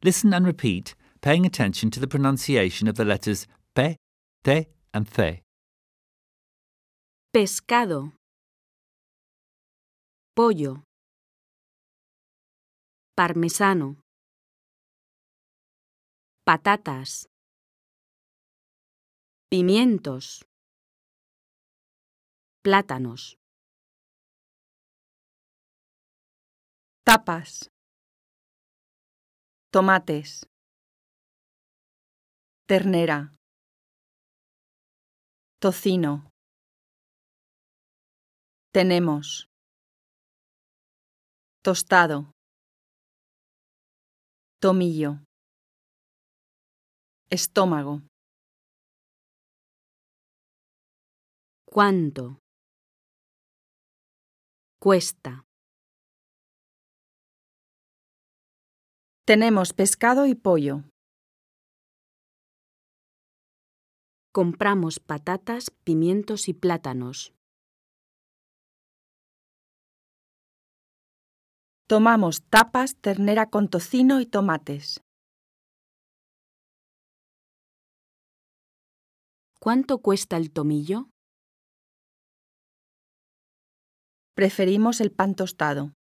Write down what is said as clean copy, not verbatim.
Listen and repeat, paying attention to the pronunciation of the letters pe, te and the. Pescado. Pollo. Parmesano. Patatas. Pimientos. Plátanos. Tapas. Tomates. Ternera. Tocino. Tenemos. Tostado. Tomillo. Estómago. ¿Cuánto? Cuesta. Tenemos pescado y pollo. Compramos patatas, pimientos y plátanos. Tomamos tapas, ternera con tocino y tomates. ¿Cuánto cuesta el tomillo? Preferimos el pan tostado.